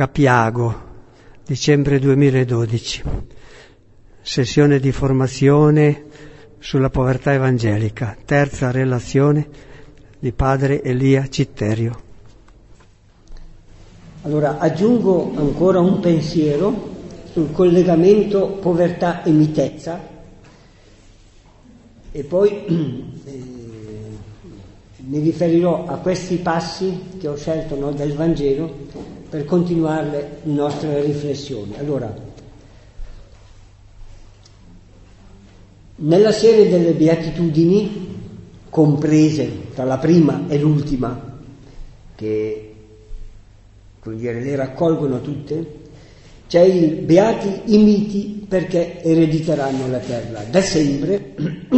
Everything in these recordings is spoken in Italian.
Capiago, dicembre 2012, sessione di formazione sulla povertà evangelica, terza relazione di padre Elia Citterio. Allora, aggiungo ancora un pensiero sul collegamento povertà e mitezza e poi mi riferirò a questi passi che ho scelto del Vangelo per continuare le nostre riflessioni. Allora, nella serie delle Beatitudini, comprese tra la prima e l'ultima, che le raccolgono tutte, c'è il Beati i miti perché erediteranno la terra. Da sempre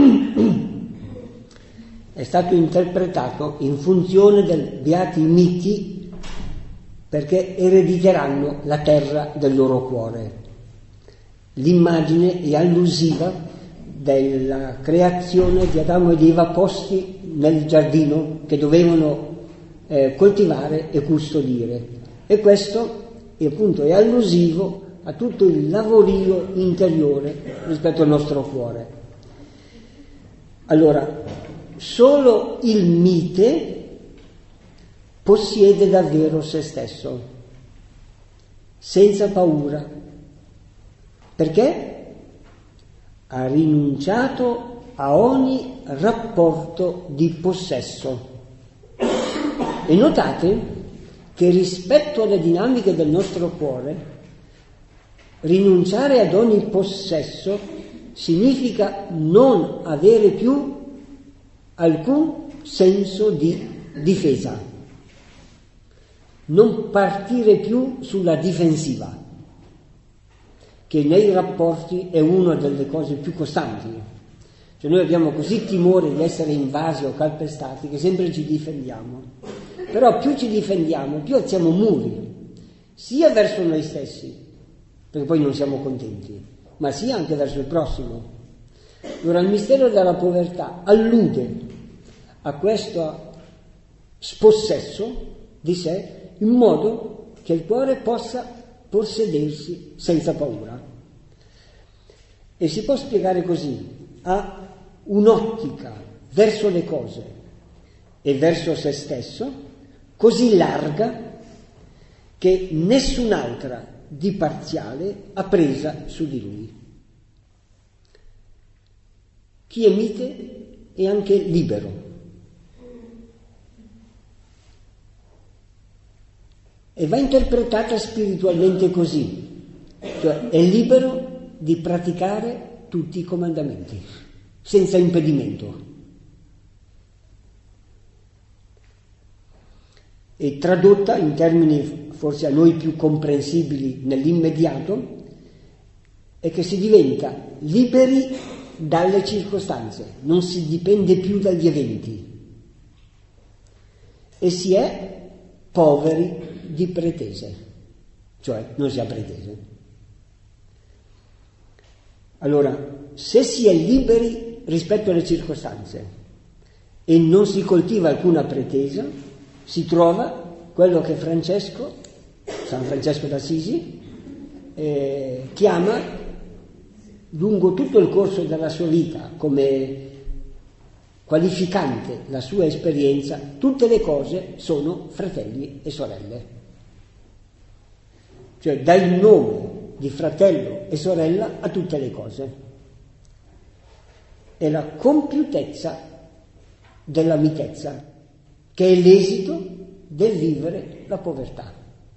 è stato interpretato in funzione del Beati i miti perché erediteranno la terra del loro cuore. L'immagine è allusiva della creazione di Adamo ed Eva posti nel giardino che dovevano coltivare e custodire. E questo appunto è allusivo a tutto il lavorio interiore rispetto al nostro cuore. Allora, solo il mite possiede davvero se stesso, senza paura, perché ha rinunciato a ogni rapporto di possesso. E notate che rispetto alle dinamiche del nostro cuore, rinunciare ad ogni possesso significa non avere più alcun senso di difesa, non partire più sulla difensiva, che nei rapporti è una delle cose più costanti. Cioè noi abbiamo così timore di essere invasi o calpestati che sempre ci difendiamo. Però più ci difendiamo, più alziamo muri, sia verso noi stessi, perché poi non siamo contenti, ma sia anche verso il prossimo. Allora il mistero della povertà allude a questo spossesso di sé in modo che il cuore possa possedersi senza paura. E si può spiegare così: ha un'ottica verso le cose e verso se stesso così larga che nessun'altra di parziale ha presa su di lui. Chi è mite è anche libero. E va interpretata spiritualmente così, cioè è libero di praticare tutti i comandamenti, senza impedimento. E tradotta in termini forse a noi più comprensibili nell'immediato, è che si diventa liberi dalle circostanze, non si dipende più dagli eventi e si è poveri di pretese, cioè non si ha pretese. Allora, se si è liberi rispetto alle circostanze e non si coltiva alcuna pretesa, si trova quello che San Francesco d'Assisi, chiama lungo tutto il corso della sua vita, come qualificante la sua esperienza: tutte le cose sono fratelli e sorelle. Cioè dà il nome di fratello e sorella a tutte le cose. È la compiutezza della mitezza, che è l'esito del vivere la povertà.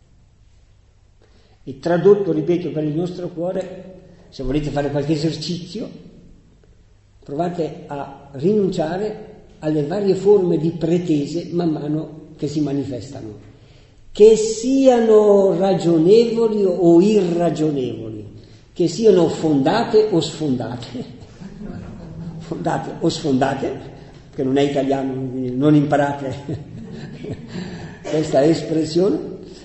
E tradotto, ripeto, per il nostro cuore, se volete fare qualche esercizio, provate a rinunciare alle varie forme di pretese man mano che si manifestano, che siano ragionevoli o irragionevoli, che siano fondate o sfondate, fondate o sfondate, che non è italiano, non imparate questa espressione.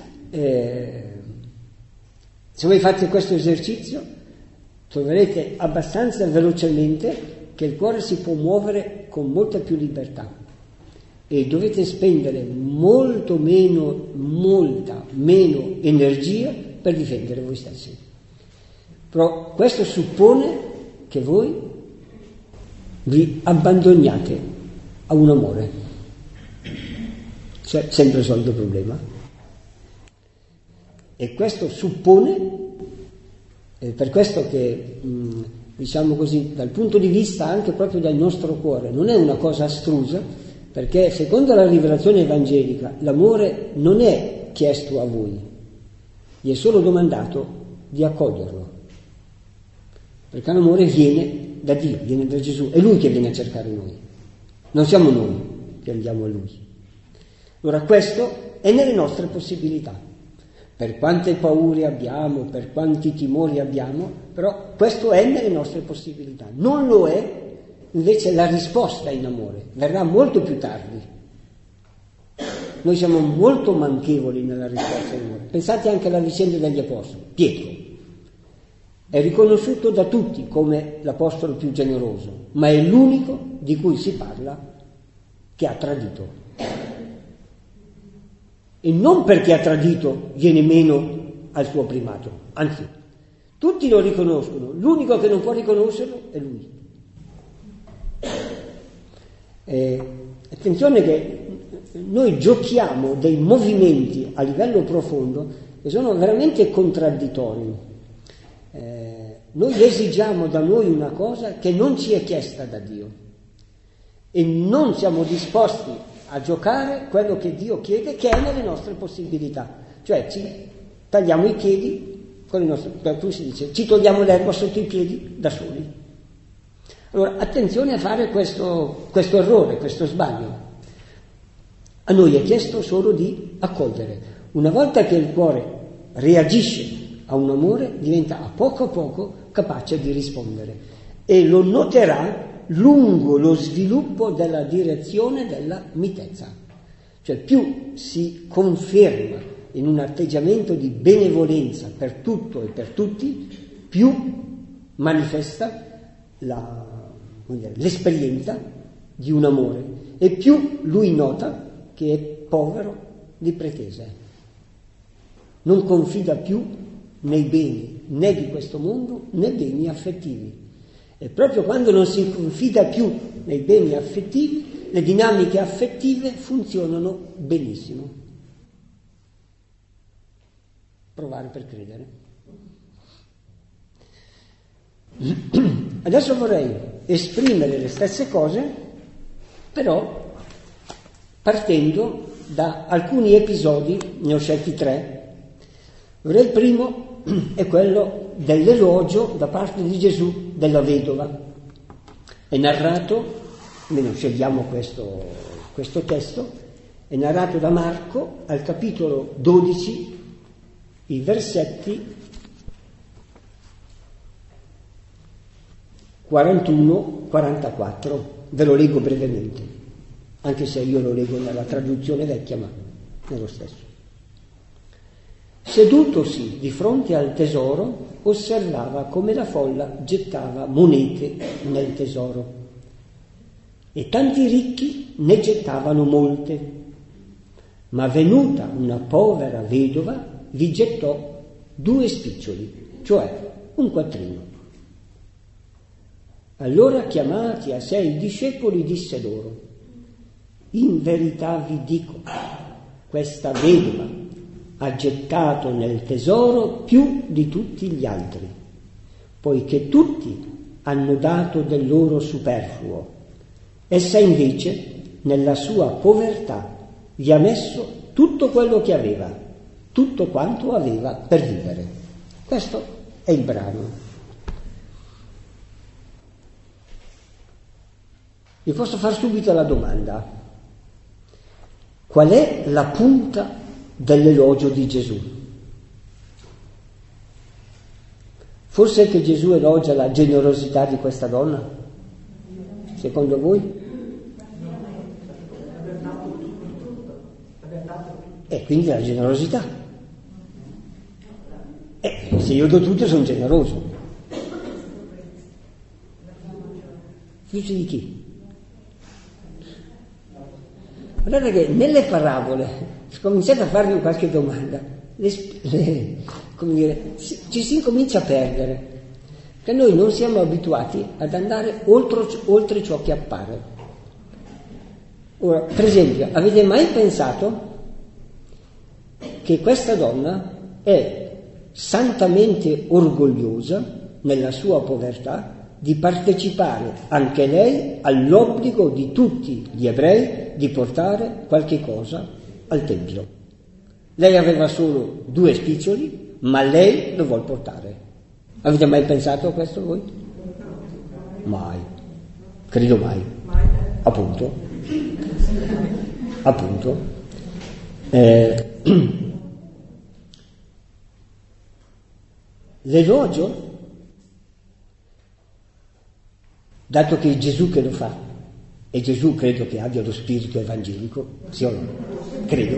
Se voi fate questo esercizio troverete abbastanza velocemente che il cuore si può muovere con molta più libertà e dovete spendere molta meno energia per difendere voi stessi. Però questo suppone che voi vi abbandoniate a un amore. C'è sempre il solito problema. E questo suppone, per questo che, diciamo così, dal punto di vista anche proprio del nostro cuore, non è una cosa astrusa, perché secondo la rivelazione evangelica l'amore non è chiesto a voi, gli è solo domandato di accoglierlo, perché l'amore viene da Dio, viene da Gesù, è Lui che viene a cercare noi, non siamo noi che andiamo a Lui. Allora questo è nelle nostre possibilità, per quante paure abbiamo, per quanti timori abbiamo, però questo è nelle nostre possibilità. Non lo è invece la risposta in amore, verrà molto più tardi. Noi siamo molto manchevoli nella risposta in amore. Pensate anche alla vicenda degli apostoli. Pietro è riconosciuto da tutti come l'apostolo più generoso, ma è l'unico di cui si parla che ha tradito. E non perché ha tradito viene meno al suo primato, anzi, tutti lo riconoscono, l'unico che non può riconoscerlo è lui. Attenzione che noi giochiamo dei movimenti a livello profondo che sono veramente contraddittori. Noi esigiamo da noi una cosa che non ci è chiesta da Dio e non siamo disposti a giocare quello che Dio chiede, che è nelle nostre possibilità. Cioè ci tagliamo i piedi con i nostri, come si dice, ci togliamo l'erba sotto i piedi da soli. Allora attenzione a fare questo errore, questo sbaglio. A noi è chiesto solo di accogliere. Una volta che il cuore reagisce a un amore, diventa a poco capace di rispondere e lo noterà lungo lo sviluppo della direzione della mitezza. Cioè più si conferma in un atteggiamento di benevolenza per tutto e per tutti, più manifesta l'esperienza di un amore e più lui nota che è povero di pretese. Non confida più nei beni né di questo mondo né beni affettivi. E proprio quando non si confida più nei beni affettivi, le dinamiche affettive funzionano benissimo. Provare per credere. Adesso vorrei esprimere le stesse cose, però partendo da alcuni episodi, ne ho scelti 3. Il primo è quello dell'elogio da parte di Gesù della vedova. È narrato, almeno scegliamo questo testo, è narrato da Marco al capitolo 12, i versetti 41-44. Ve lo leggo brevemente, anche se io lo leggo nella traduzione vecchia, ma è lo stesso. Sedutosi di fronte al tesoro, osservava come la folla gettava monete nel tesoro. E tanti ricchi ne gettavano molte. Ma venuta una povera vedova, vi gettò 2 spiccioli, cioè un quattrino. Allora, chiamati a sé i discepoli, disse loro: in verità vi dico, questa vedova ha gettato nel tesoro più di tutti gli altri, poiché tutti hanno dato del loro superfluo. Essa invece, nella sua povertà, vi ha messo tutto quello che aveva, tutto quanto aveva per vivere. Questo è il brano. Vi posso far subito la domanda: qual è la punta dell'elogio di Gesù? Forse che Gesù elogia la generosità di questa donna? Secondo voi? E quindi la generosità. Se io do tutto sono generoso. Figlio di chi? Guardate che nelle parabole, cominciate a farvi qualche domanda, come dire, ci si incomincia a perdere, che noi non siamo abituati ad andare oltre ciò che appare. Ora, per esempio, avete mai pensato che questa donna è santamente orgogliosa, nella sua povertà, di partecipare anche lei all'obbligo di tutti gli ebrei di portare qualche cosa al Tempio? Lei aveva solo 2 spiccioli, ma lei lo vuol portare. Avete mai pensato a questo voi? Mai. Credo mai. Appunto. L'elogio, dato che è Gesù che lo fa, e Gesù credo che abbia lo spirito evangelico, sì o no? Credo.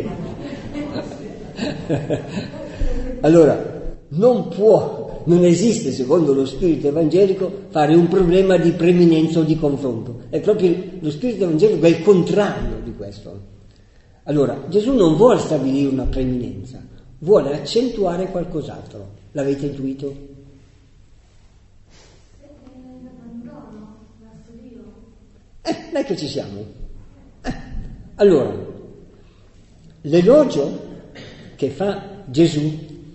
Allora, non esiste, secondo lo spirito evangelico, fare un problema di preminenza o di confronto. È proprio lo spirito evangelico è il contrario di questo. Allora, Gesù non vuole stabilire una preminenza, vuole accentuare qualcos'altro. L'avete intuito? Non è che ci siamo. Allora, l'elogio che fa Gesù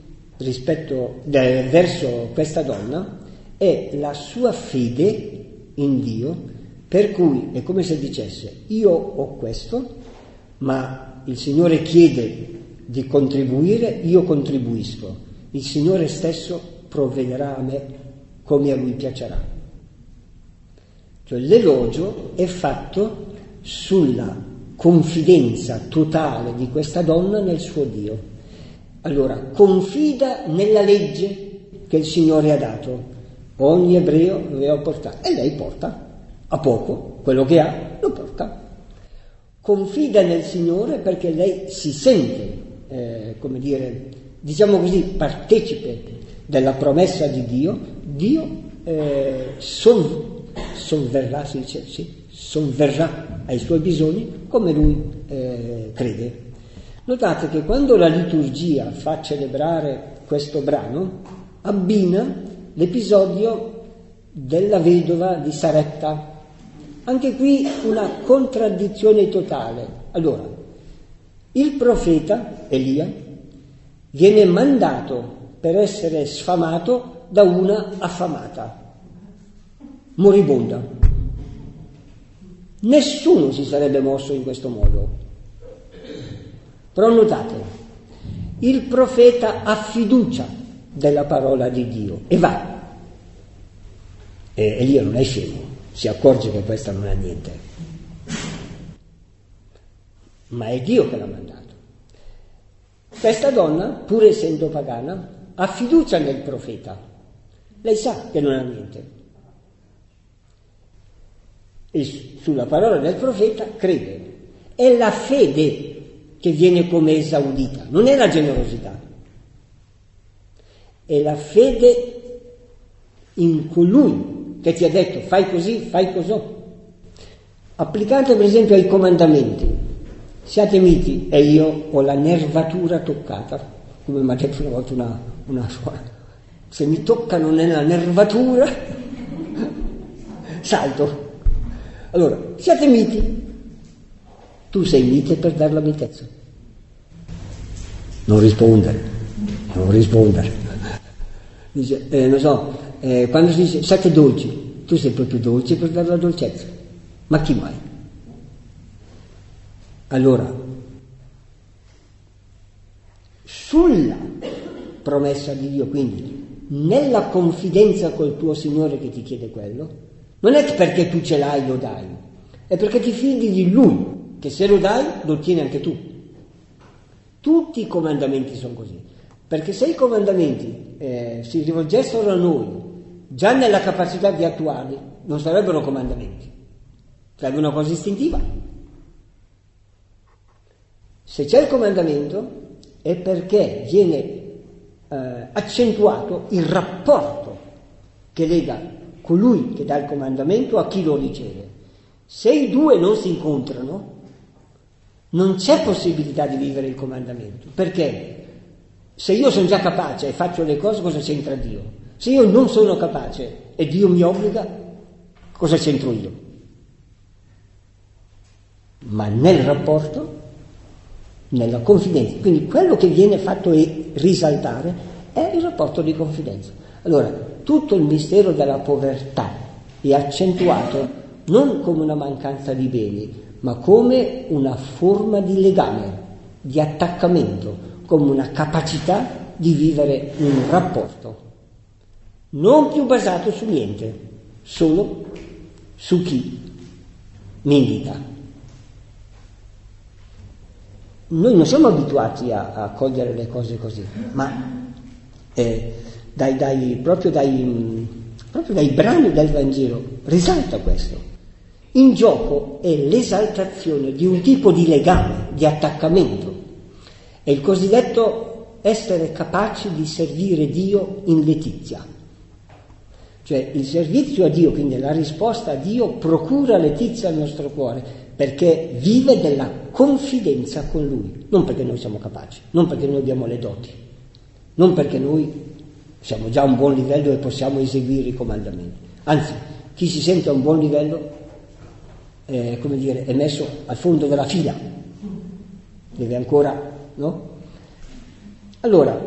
verso questa donna è la sua fede in Dio, per cui è come se dicesse: io ho questo, ma il Signore chiede di contribuire, io contribuisco, il Signore stesso provvederà a me come a Lui piacerà. Cioè l'elogio è fatto sulla confidenza totale di questa donna nel suo Dio. Allora, confida nella legge che il Signore ha dato. Ogni ebreo lo deve portare. E lei porta, a poco, quello che ha, lo porta. Confida nel Signore perché lei si sente, diciamo così, partecipe della promessa di Dio. Dio sovverrà ai suoi bisogni come lui crede. Notate che quando la liturgia fa celebrare questo brano, abbina l'episodio della vedova di Sarepta. Anche qui una contraddizione totale. Allora, il profeta Elia viene mandato per essere sfamato da una affamata, moribonda. Nessuno si sarebbe mosso in questo modo. Però notate, il profeta ha fiducia della parola di Dio e va. E Elia non è scemo, si accorge che questa non è niente. Ma è Dio che l'ha mandato. Questa donna, pur essendo pagana, ha fiducia nel profeta. Lei sa che non ha niente. E sulla parola del profeta crede. È la fede che viene come esaudita, non è la generosità. È la fede in colui che ti ha detto fai così, fai così. Applicate per esempio ai comandamenti. Siate miti e io ho la nervatura toccata, come mi ha detto una volta una suora. Se mi toccano nella nervatura, salto. Allora, siate miti. Tu sei mite per dare la mitezza. Non rispondere. Dice, quando si dice siate dolci, tu sei proprio dolce per dare la dolcezza. Ma chi mai? Allora, sulla promessa di Dio, quindi, nella confidenza col tuo Signore che ti chiede quello, non è perché tu ce l'hai lo dai, è perché ti fidi di Lui, che se lo dai lo ottieni anche tu. Tutti i comandamenti sono così, perché se i comandamenti si rivolgessero a noi già nella capacità di attuarli, non sarebbero comandamenti, sarebbe una cosa istintiva. Se c'è il comandamento è perché viene accentuato il rapporto che lega colui che dà il comandamento a chi lo riceve. Se i due non si incontrano, Non c'è possibilità di vivere il comandamento, perché se io sono già capace e faccio le cose, cosa c'entra Dio? Se io non sono capace e Dio mi obbliga, cosa c'entro io? Ma nel rapporto, nella confidenza, quindi quello che viene fatto risaltare è il rapporto di confidenza. Allora, tutto il mistero della povertà è accentuato non come una mancanza di beni, ma come una forma di legame, di attaccamento, come una capacità di vivere un rapporto, non più basato su niente, solo su chi milita. Noi non siamo abituati a cogliere le cose così, ma proprio dai brani del Vangelo risalta questo. In gioco è l'esaltazione di un tipo di legame, di attaccamento. È il cosiddetto essere capaci di servire Dio in letizia. Cioè il servizio a Dio, quindi la risposta a Dio, procura letizia al nostro cuore, perché vive della confidenza con Lui. Non perché noi siamo capaci, non perché noi abbiamo le doti, non perché noi siamo già a un buon livello e possiamo eseguire i comandamenti. Anzi, chi si sente a un buon livello è messo al fondo della fila, deve ancora, no? Allora,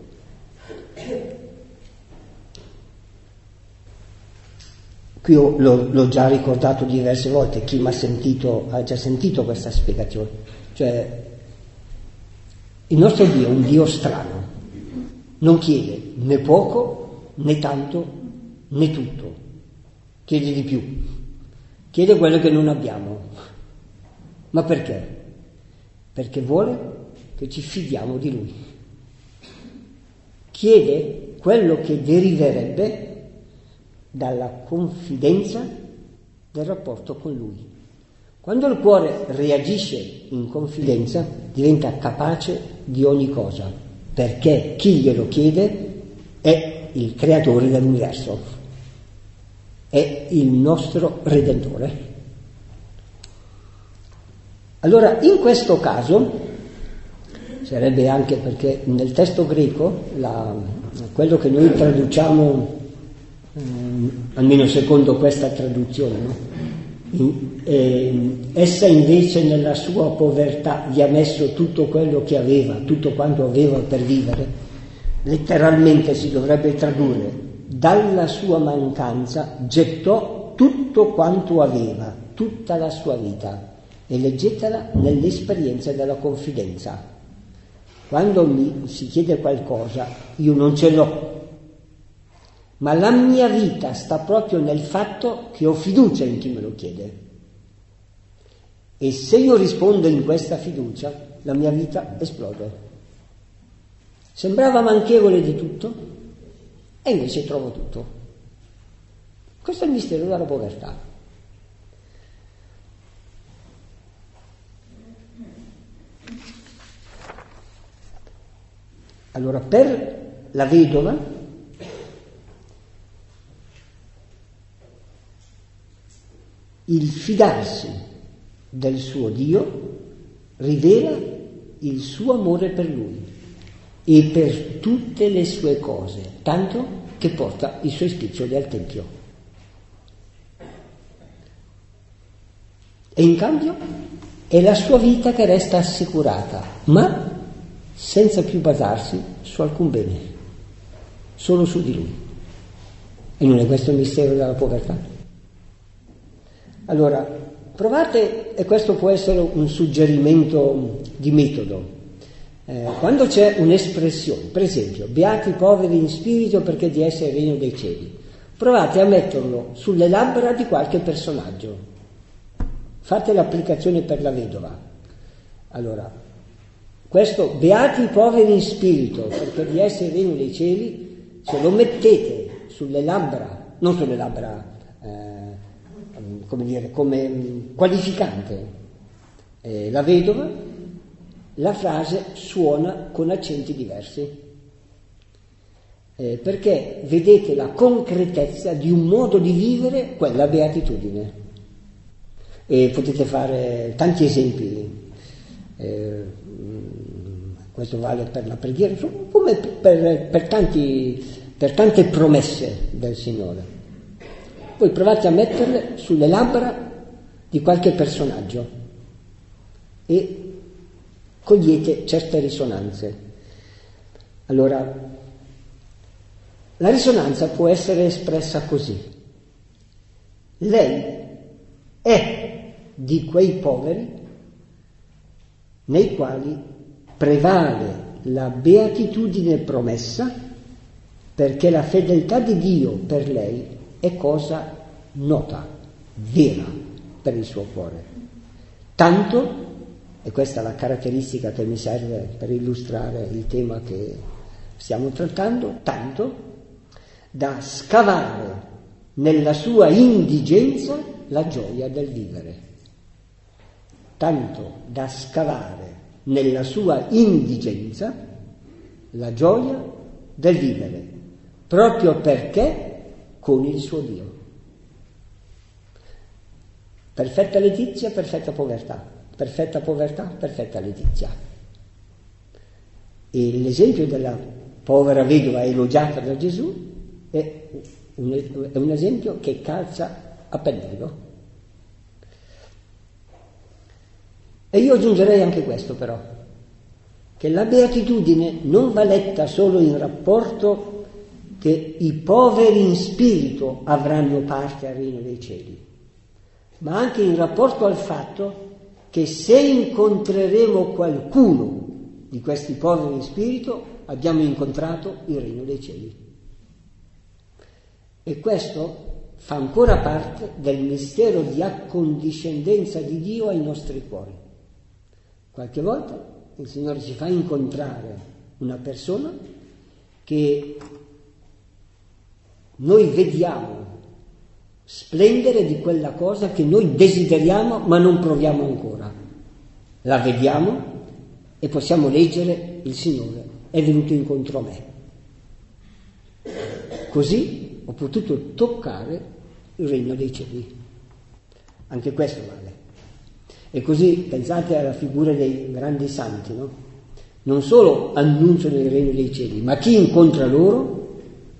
qui l'ho già ricordato diverse volte, chi mi ha già sentito questa spiegazione, cioè il nostro Dio è un Dio strano, non chiede né poco, né tanto, né tutto, chiede di più. Chiede quello che non abbiamo. Ma perché? Perché vuole che ci fidiamo di Lui. Chiede quello che deriverebbe dalla confidenza del rapporto con Lui. Quando il cuore reagisce in confidenza, diventa capace di ogni cosa, perché chi glielo chiede è il creatore dell'universo. È il nostro Redentore. Allora, in questo caso, sarebbe anche perché nel testo greco, quello che noi traduciamo, almeno secondo questa traduzione, no? Essa invece nella sua povertà gli ha messo tutto quello che aveva, tutto quanto aveva per vivere, letteralmente si dovrebbe tradurre: dalla sua mancanza gettò tutto quanto aveva, tutta la sua vita, e leggetela nell'esperienza della confidenza. Quando mi si chiede qualcosa, io non ce l'ho, ma la mia vita sta proprio nel fatto che ho fiducia in chi me lo chiede. E se io rispondo in questa fiducia, la mia vita esplode. Sembrava manchevole di tutto, e invece trovo tutto. Questo è il mistero della povertà. Allora, per la vedova il fidarsi del suo Dio rivela il suo amore per Lui e per tutte le sue cose, tanto che porta i suoi spiccioli al Tempio. E in cambio è la sua vita che resta assicurata, ma senza più basarsi su alcun bene, solo su di Lui. E non è questo il mistero della povertà? Allora, provate, e questo può essere un suggerimento di metodo, quando c'è un'espressione, per esempio, beati i poveri in spirito perché di essere il regno dei cieli, provate a metterlo sulle labbra di qualche personaggio, fate l'applicazione per la vedova. Allora, questo beati i poveri in spirito perché di essere il regno dei cieli, se lo mettete sulle labbra, non sulle labbra come qualificante la vedova, la frase suona con accenti diversi, perché vedete la concretezza di un modo di vivere quella beatitudine. E potete fare tanti esempi. questo vale per la preghiera, come per tante promesse del Signore. Poi provate a metterle sulle labbra di qualche personaggio e cogliete certe risonanze. Allora, la risonanza può essere espressa così: lei è di quei poveri nei quali prevale la beatitudine promessa, perché la fedeltà di Dio per lei è cosa nota, vera per il suo cuore. Tanto, e questa è la caratteristica che mi serve per illustrare il tema che stiamo trattando, tanto da scavare nella sua indigenza la gioia del vivere. Tanto da scavare nella sua indigenza la gioia del vivere, proprio perché con il suo Dio. Perfetta letizia, perfetta povertà, perfetta povertà, perfetta letizia. E l'esempio della povera vedova elogiata da Gesù è un esempio che calza a pennello. E io aggiungerei anche questo però, che la beatitudine non va letta solo in rapporto che i poveri in spirito avranno parte al regno dei cieli, ma anche in rapporto al fatto che se incontreremo qualcuno di questi poveri in spirito abbiamo incontrato il regno dei cieli. E questo fa ancora parte del mistero di accondiscendenza di Dio ai nostri cuori. Qualche volta il Signore ci fa incontrare una persona che noi vediamo splendere di quella cosa che noi desideriamo ma non proviamo ancora. La vediamo e possiamo leggere: il Signore è venuto incontro a me. Così ho potuto toccare il regno dei cieli. Anche questo vale. E così pensate alla figura dei grandi santi, no? Non solo annunciano il regno dei cieli, ma chi incontra loro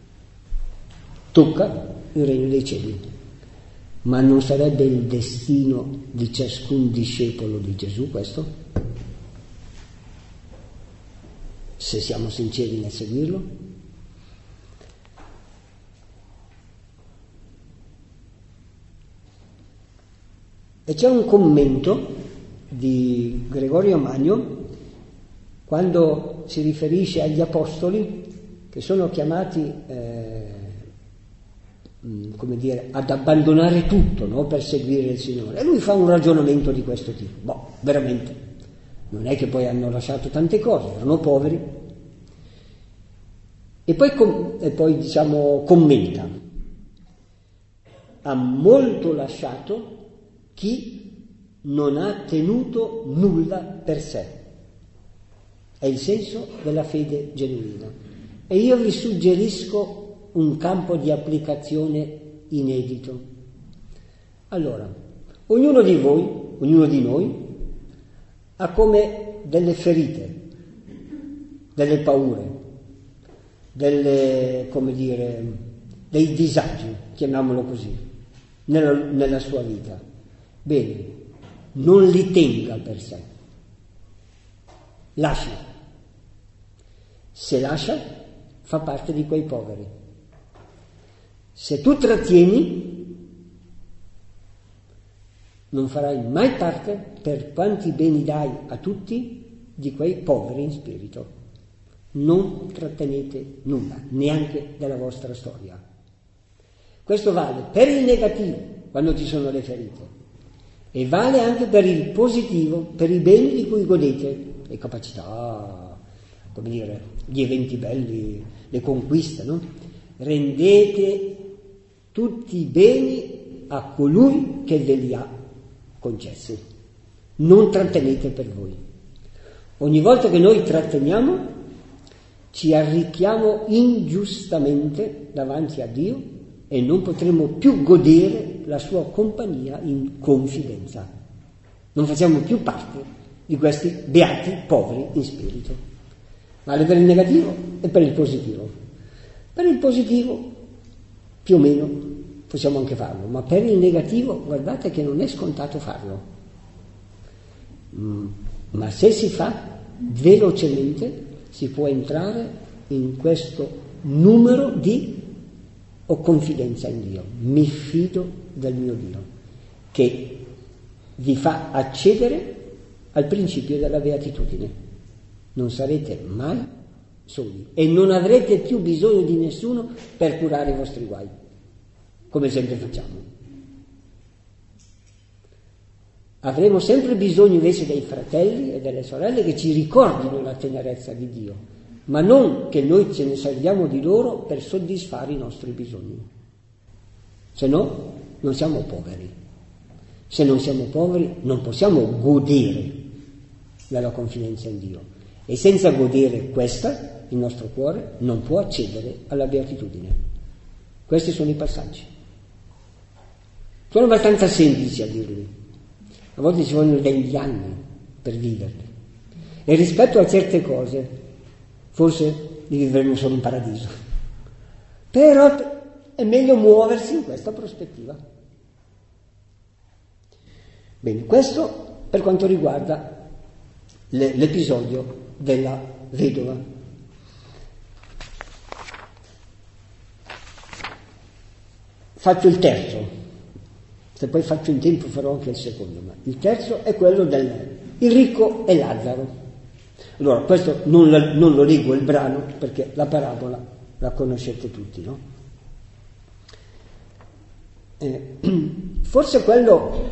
tocca il regno dei cieli. Ma non sarebbe il destino di ciascun discepolo di Gesù questo? Se siamo sinceri nel seguirlo? E c'è un commento di Gregorio Magno quando si riferisce agli apostoli che sono chiamati ad abbandonare tutto, no? Per seguire il Signore. E lui fa un ragionamento di questo tipo. Veramente, non è che poi hanno lasciato tante cose, erano poveri. E poi commenta: ha molto lasciato chi non ha tenuto nulla per sé. È il senso della fede genuina. E io vi suggerisco un campo di applicazione inedito. Allora, ognuno di voi, ognuno di noi, ha come delle ferite, delle paure, dei disagi, chiamiamolo così, nella sua vita. Bene, non li tenga per sé. Lascia. Se lascia, fa parte di quei poveri. Se tu trattieni, non farai mai parte, per quanti beni dai a tutti, di quei poveri in spirito. Non trattenete nulla, neanche della vostra storia. Questo vale per il negativo, quando ci sono le ferite, e vale anche per il positivo, per i beni di cui godete, le capacità, gli eventi belli, le conquiste, no? Rendete tutti i beni a colui che ve li ha concessi. Non trattenete per voi. Ogni volta che noi tratteniamo, ci arricchiamo ingiustamente davanti a Dio e non potremo più godere la sua compagnia in confidenza. Non facciamo più parte di questi beati poveri in spirito. Vale per il negativo e per il positivo. Per il positivo più o meno possiamo anche farlo, ma per il negativo guardate che non è scontato farlo. Ma se si fa velocemente si può entrare in questo numero di ho confidenza in Dio, mi fido del mio Dio, che vi fa accedere al principio della beatitudine. Non sarete mai soli e non avrete più bisogno di nessuno per curare i vostri guai, come sempre facciamo. Avremo sempre bisogno invece dei fratelli e delle sorelle che ci ricordino la tenerezza di Dio, ma non che noi ce ne serviamo di loro per soddisfare i nostri bisogni. Se no, non siamo poveri. Se non siamo poveri, non possiamo godere della confidenza in Dio. E senza godere questa, il nostro cuore non può accedere alla beatitudine. Questi sono i passaggi. Sono abbastanza semplici a dirli. A volte ci vogliono degli anni per viverli. E rispetto a certe cose, forse li vivremo solo in paradiso. Però è meglio muoversi in questa prospettiva. Bene, questo per quanto riguarda l'episodio della vedova. Faccio il terzo, se poi faccio in tempo farò anche il secondo, ma il terzo è quello del il ricco e Lazzaro. Allora, questo non lo leggo il brano perché la parabola la conoscete tutti, no? Forse quello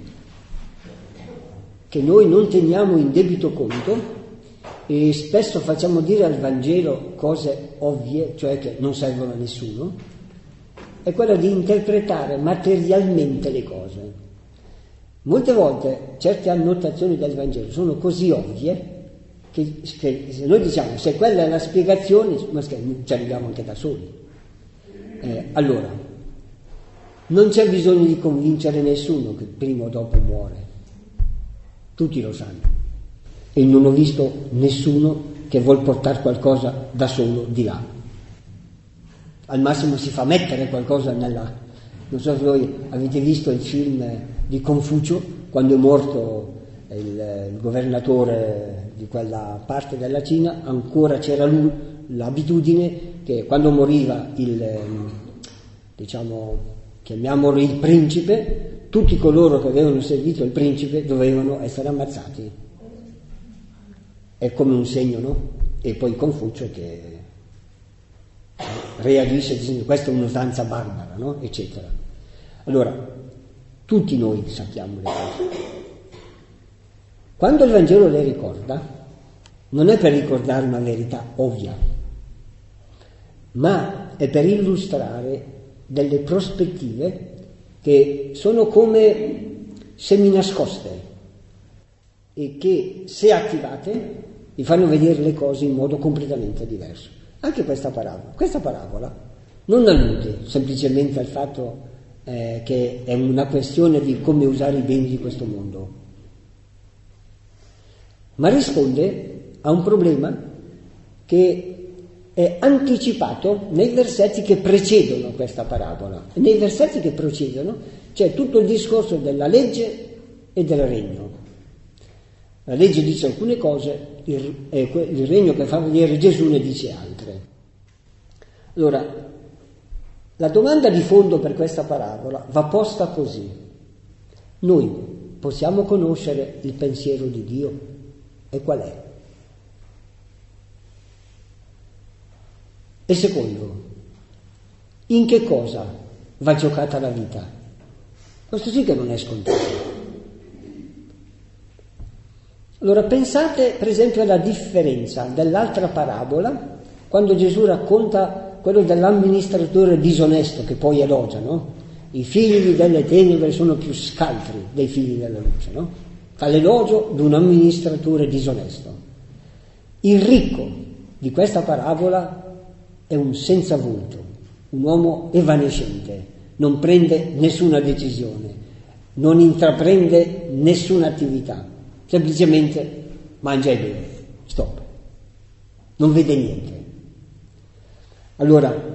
che noi non teniamo in debito conto e spesso facciamo dire al Vangelo cose ovvie, cioè che non servono a nessuno, è quello di interpretare materialmente le cose. Molte volte certe annotazioni del Vangelo sono così ovvie che se noi diciamo se quella è la spiegazione, ma ci arriviamo anche da soli. Allora, non c'è bisogno di convincere nessuno che prima o dopo muore. Tutti lo sanno. E non ho visto nessuno che vuol portare qualcosa da solo di là. Al massimo si fa mettere qualcosa nella... Non so se voi avete visto il film di Confucio, quando è morto il governatore di quella parte della Cina, ancora c'era l'abitudine che quando moriva chiamiamolo il principe, tutti coloro che avevano servito il principe dovevano essere ammazzati. È come un segno, no? E poi Confucio che reagisce dicendo questa è un'usanza barbara, no? Eccetera. Allora, tutti noi sappiamo le cose. Quando il Vangelo le ricorda, non è per ricordare una verità ovvia, ma è per illustrare delle prospettive che sono come seminascoste e che, se attivate, vi fanno vedere le cose in modo completamente diverso. Anche questa parabola non allude semplicemente al fatto che è una questione di come usare i beni di questo mondo, ma risponde a un problema che è anticipato nei versetti che precedono questa parabola. E nei versetti che precedono c'è tutto il discorso della legge e del regno. La legge dice alcune cose, il regno che fa vedere Gesù ne dice altre. Allora, la domanda di fondo per questa parabola va posta così: noi possiamo conoscere il pensiero di Dio? E qual è? E secondo, in che cosa va giocata la vita? Questo sì che non è scontato. Allora pensate per esempio alla differenza dell'altra parabola, quando Gesù racconta quello dell'amministratore disonesto che poi elogia, no? I figli delle tenebre sono più scaltri dei figli della luce, no? Fa l'elogio di un amministratore disonesto. Il ricco di questa parabola è un senza volto, un uomo evanescente, non prende nessuna decisione, non intraprende nessuna attività, semplicemente mangia e beve, stop, non vede niente. Allora,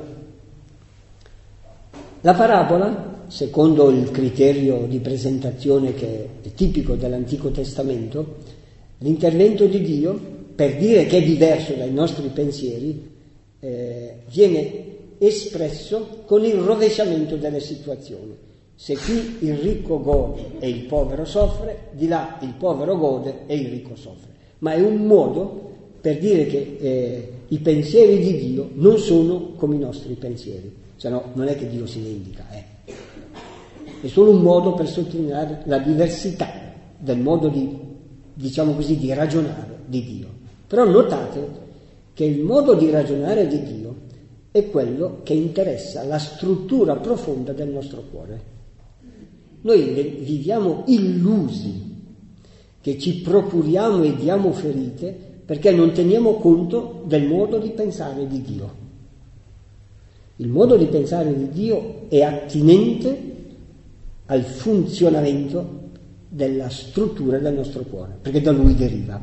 la parabola, secondo il criterio di presentazione che è tipico dell'Antico Testamento, l'intervento di Dio, per dire che è diverso dai nostri pensieri, viene espresso con il rovesciamento delle situazioni. Se qui il ricco gode e il povero soffre, di là il povero gode e il ricco soffre. Ma è un modo per dire che i pensieri di Dio non sono come i nostri pensieri, se no non è che Dio si vendica, è solo un modo per sottolineare la diversità del modo di, diciamo così, di ragionare di Dio. Però notate che il modo di ragionare di Dio è quello che interessa la struttura profonda del nostro cuore. Noi viviamo illusi che ci procuriamo e diamo ferite perché non teniamo conto del modo di pensare di Dio. Il modo di pensare di Dio è attinente al funzionamento della struttura del nostro cuore, perché da Lui deriva.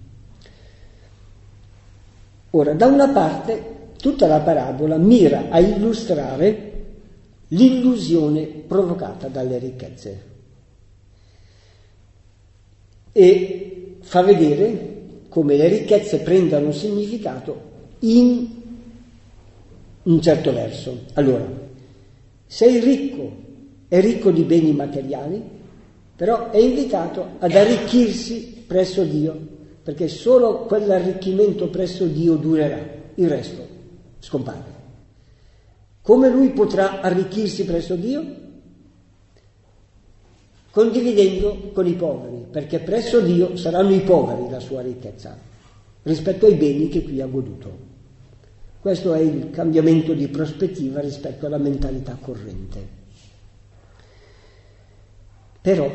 Ora, da una parte, tutta la parabola mira a illustrare l'illusione provocata dalle ricchezze e fa vedere come le ricchezze prendano significato in un certo verso. Allora, se il ricco è ricco di beni materiali, però è invitato ad arricchirsi presso Dio, perché solo quell'arricchimento presso Dio durerà, il resto scompare. Come lui potrà arricchirsi presso Dio? Condividendo con i poveri, perché presso Dio saranno i poveri la sua ricchezza rispetto ai beni che qui ha goduto. Questo è il cambiamento di prospettiva rispetto alla mentalità corrente. Però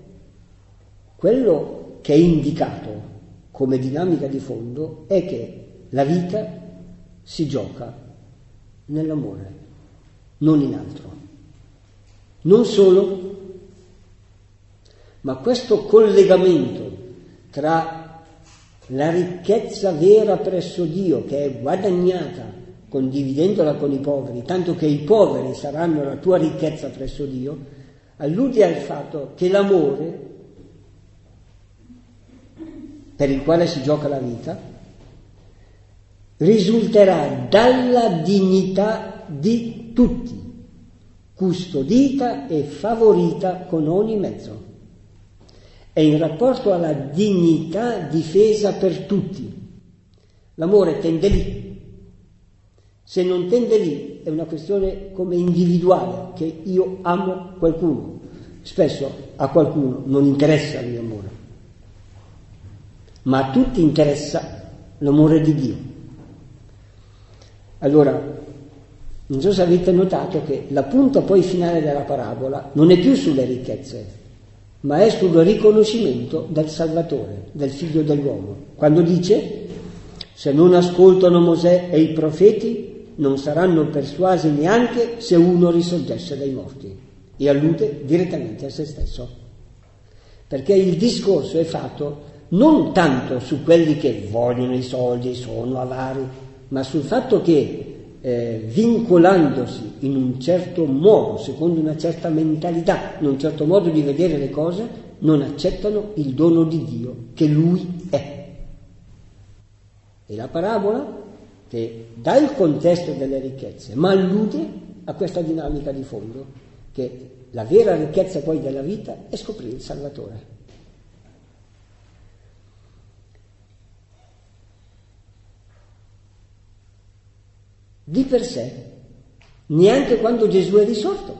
quello che è indicato come dinamica di fondo è che la vita si gioca nell'amore, non in altro. Non solo, ma questo collegamento tra la ricchezza vera presso Dio, che è guadagnata condividendola con i poveri, tanto che i poveri saranno la tua ricchezza presso Dio, allude al fatto che l'amore per il quale si gioca la vita risulterà dalla dignità di tutti, custodita e favorita con ogni mezzo. È in rapporto alla dignità difesa per tutti. L'amore tende lì. Se non tende lì è una questione come individuale, che io amo qualcuno. Spesso a qualcuno non interessa il mio amore, ma a tutti interessa l'amore di Dio. Allora, non so se avete notato che la punta poi finale della parabola non è più sulle ricchezze, ma è sul riconoscimento del Salvatore, del Figlio dell'uomo. Quando dice: se non ascoltano Mosè e i profeti, non saranno persuasi neanche se uno risorgesse dai morti. E allude direttamente a se stesso. Perché il discorso è fatto non tanto su quelli che vogliono i soldi, sono avari, ma sul fatto che vincolandosi in un certo modo, secondo una certa mentalità, in un certo modo di vedere le cose, non accettano il dono di Dio che Lui è. E la parabola, che dà il contesto delle ricchezze, ma allude a questa dinamica di fondo, che la vera ricchezza poi della vita è scoprire il Salvatore. Di per sé, neanche quando Gesù è risorto,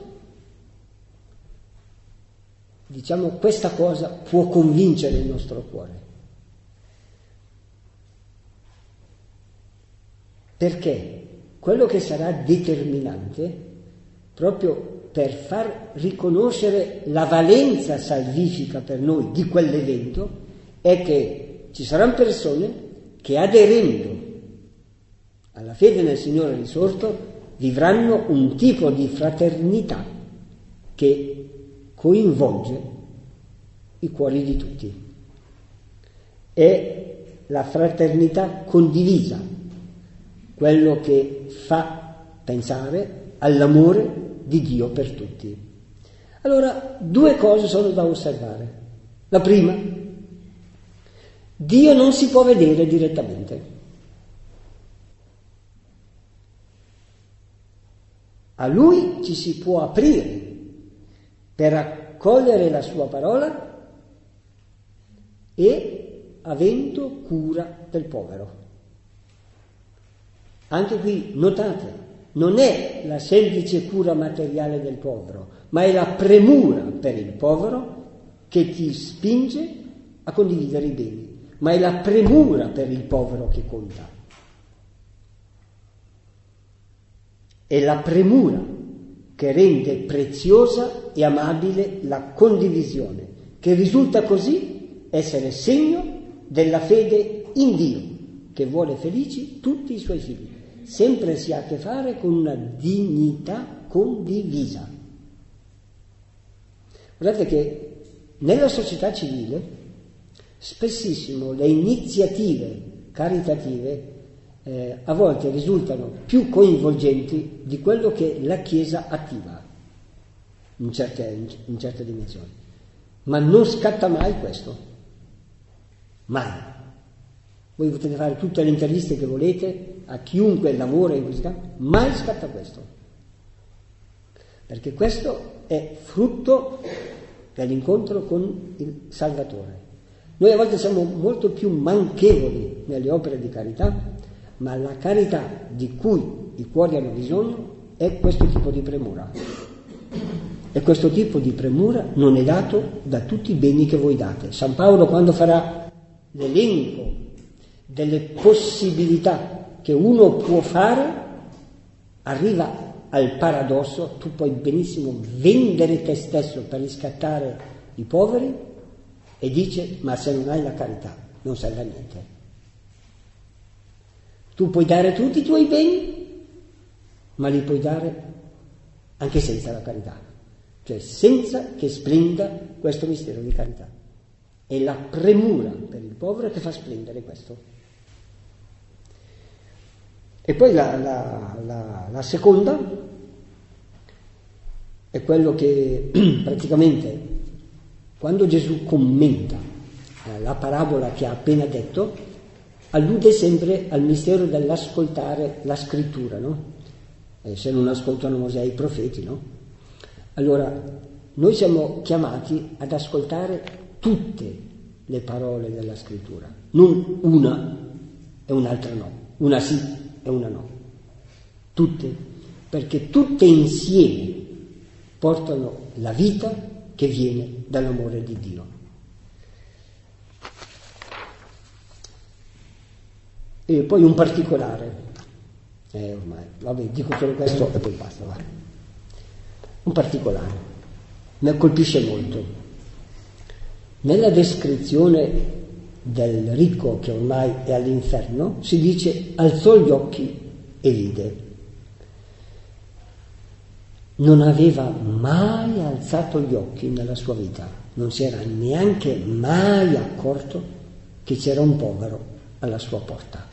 diciamo, questa cosa può convincere il nostro cuore. Perché quello che sarà determinante, proprio per far riconoscere la valenza salvifica per noi di quell'evento, è che ci saranno persone che, aderendo alla fede nel Signore risorto, vivranno un tipo di fraternità che coinvolge i cuori di tutti. è la fraternità condivisa, quello che fa pensare all'amore di Dio per tutti. Allora, due cose sono da osservare. La prima, Dio non si può vedere direttamente. A Lui ci si può aprire per accogliere la Sua parola e avendo cura del povero. Anche qui, notate, non è la semplice cura materiale del povero, ma è la premura per il povero che ti spinge a condividere i beni, ma è la premura per il povero che conta. È la premura che rende preziosa e amabile la condivisione, che risulta così essere segno della fede in Dio, che vuole felici tutti i suoi figli. Sempre si ha a che fare con una dignità condivisa. Guardate che nella società civile spessissimo le iniziative caritative a volte risultano più coinvolgenti di quello che la Chiesa attiva in certe dimensioni. Ma non scatta mai questo. Mai. Voi potete fare tutte le interviste che volete a chiunque lavora in questo campo, mai scatta questo. Perché questo è frutto dell'incontro con il Salvatore. Noi a volte siamo molto più manchevoli nelle opere di carità, ma la carità di cui i cuori hanno bisogno è questo tipo di premura. E questo tipo di premura non è dato da tutti i beni che voi date. San Paolo, quando farà l'elenco delle possibilità che uno può fare, arriva al paradosso: tu puoi benissimo vendere te stesso per riscattare i poveri, e dice: ma se non hai la carità non serve a niente. Tu puoi dare tutti i tuoi beni, ma li puoi dare anche senza la carità, cioè senza che splenda questo mistero di carità. È la premura per il povero che fa splendere questo. E poi la seconda è quello che praticamente, quando Gesù commenta la parabola che ha appena detto, allude sempre al mistero dell'ascoltare la scrittura, no? Se non ascoltano Mosè e i profeti, no? Allora, noi siamo chiamati ad ascoltare tutte le parole della scrittura, non una e un'altra no, una sì e una no, tutte, perché tutte insieme portano la vita che viene dall'amore di Dio. E poi un particolare, ormai, vabbè, dico solo questo e poi basta, va. Un particolare, mi colpisce molto. Nella descrizione del ricco che ormai è all'inferno, si dice: alzò gli occhi e vide. Non aveva mai alzato gli occhi nella sua vita, non si era neanche mai accorto che c'era un povero alla sua porta.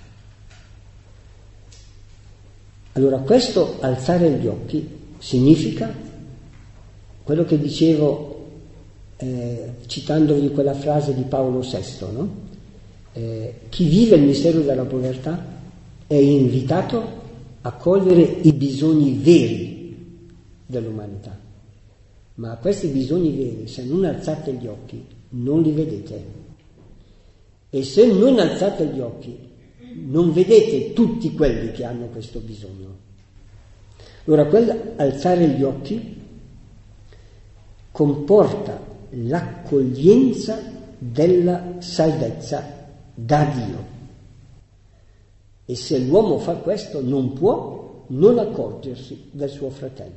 Allora, questo alzare gli occhi significa quello che dicevo citandovi quella frase di Paolo VI, no? Chi vive il mistero della povertà è invitato a cogliere i bisogni veri dell'umanità, ma questi bisogni veri, se non alzate gli occhi, non li vedete, e se non alzate gli occhi non vedete tutti quelli che hanno questo bisogno. Allora, quell'alzare gli occhi comporta l'accoglienza della salvezza da Dio, e se l'uomo fa questo non può non accorgersi del suo fratello.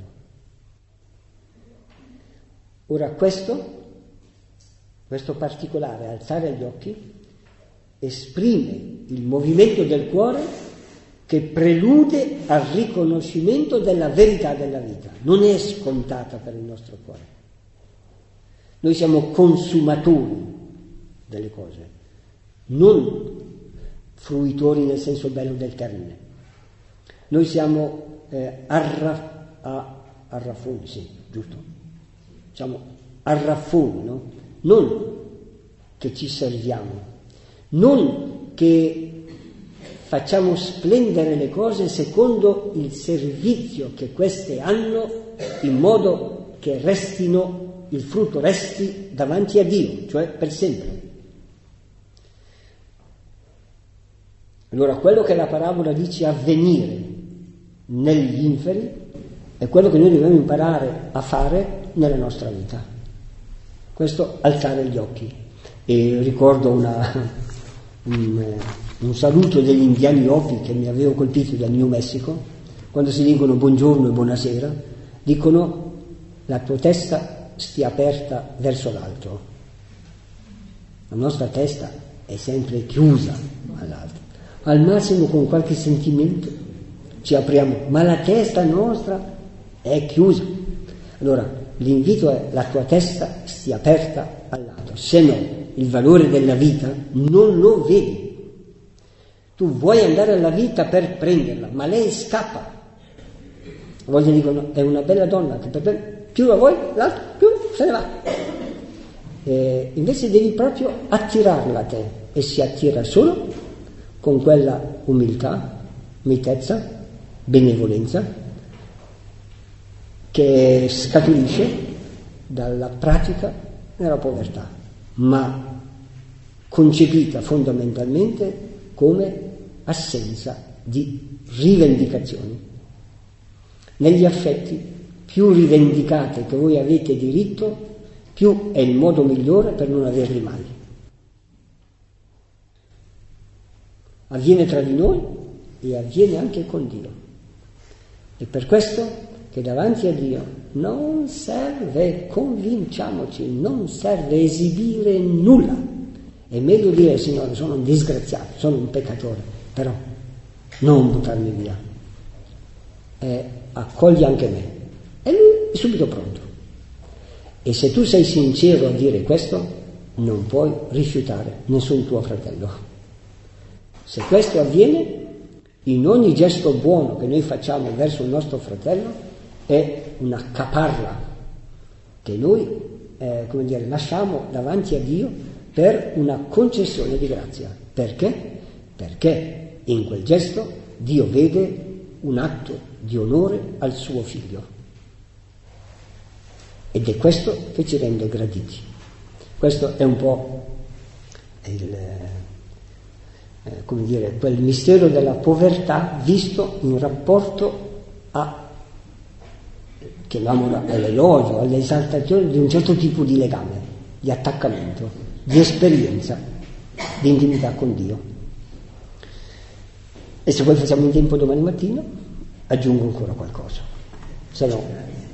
Ora, questo particolare alzare gli occhi esprime il movimento del cuore che prelude al riconoscimento della verità della vita. Non è scontata per il nostro cuore. Noi siamo consumatori delle cose, non fruitori nel senso bello del termine. Noi siamo arraffoni, sì, giusto? Siamo arraffoni, no? Non che ci serviamo, non che facciamo splendere le cose secondo il servizio che queste hanno, in modo che restino, il frutto resti davanti a Dio, cioè per sempre. Allora quello che la parabola dice avvenire negli inferi è quello che noi dobbiamo imparare a fare nella nostra vita. Questo, alzare gli occhi. E ricordo un saluto degli indiani Hopi che mi aveva colpito dal New Messico. Quando si dicono buongiorno e buonasera, dicono la tua testa stia aperta verso l'alto. La nostra testa è sempre chiusa all'alto. Al massimo con qualche sentimento ci apriamo, ma la testa nostra è chiusa. Allora l'invito è: la tua testa stia aperta all'alto, se no il valore della vita non lo vedi. Tu vuoi andare alla vita per prenderla, ma lei scappa. A volte dicono è una bella donna che più la vuoi, l'altro più se ne va. Invece devi proprio attirarla a te, e si attira solo con quella umiltà, mitezza, benevolenza che scaturisce dalla pratica della povertà, ma concepita fondamentalmente come assenza di rivendicazioni. Negli affetti, più rivendicate che voi avete diritto, più è il modo migliore per non averli mai. Avviene tra di noi e avviene anche con Dio. E per questo che davanti a Dio non serve, convinciamoci, non serve esibire nulla. È meglio dire: Signore, sono un disgraziato, sono un peccatore, però non buttarmi via. Accogli anche me. E lui è subito pronto. E se tu sei sincero a dire questo, non puoi rifiutare nessun tuo fratello. Se questo avviene, in ogni gesto buono che noi facciamo verso il nostro fratello è una caparra che noi lasciamo davanti a Dio per una concessione di grazia. Perché? Perché in quel gesto Dio vede un atto di onore al suo figlio. Ed è questo che ci rende graditi. Questo è un po' quel mistero della povertà visto in rapporto chiamiamolo all'elogio, all'esaltazione di un certo tipo di legame, di attaccamento, di esperienza, di intimità con Dio. E se poi facciamo in tempo domani mattina, aggiungo ancora qualcosa, se no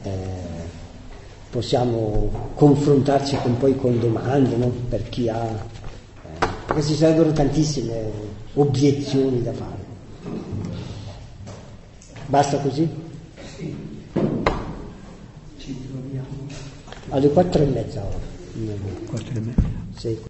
possiamo confrontarci con domande, no? Per chi ha perché ci sarebbero tantissime obiezioni da fare. Basta così? Ci troviamo alle 4:30 ora. 4:30. Sì.